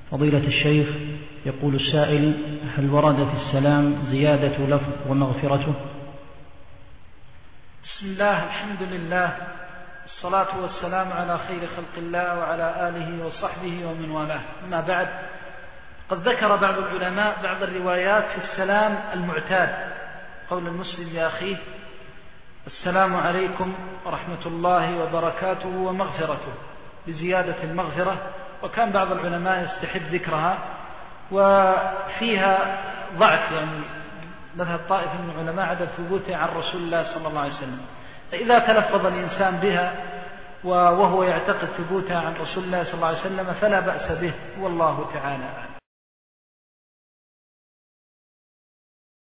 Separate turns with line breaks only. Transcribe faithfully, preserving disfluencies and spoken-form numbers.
فضيلة الشيخ، يقول السائل: هل ورد في السلام زيادة لفظ ومغفرته؟
بسم الله، الحمد لله، الصلاة والسلام على خير خلق الله وعلى آله وصحبه ومن والاه. أما بعد، قد ذكر بعض العلماء بعض الروايات في السلام المعتاد، قول المسلم لأخيه: السلام عليكم ورحمة الله وبركاته ومغفرته، بزيادة المغفرة. وكان بعض العلماء يستحب ذكرها، وفيها ضعف، يعني مذهب طائفة من العلماء عدم ثبوتها عن رسول الله صلى الله عليه وسلم. فإذا تلفظ الإنسان بها وهو يعتقد ثبوتها عن رسول الله صلى الله عليه وسلم فلا بأس به، والله تعالى أعلم.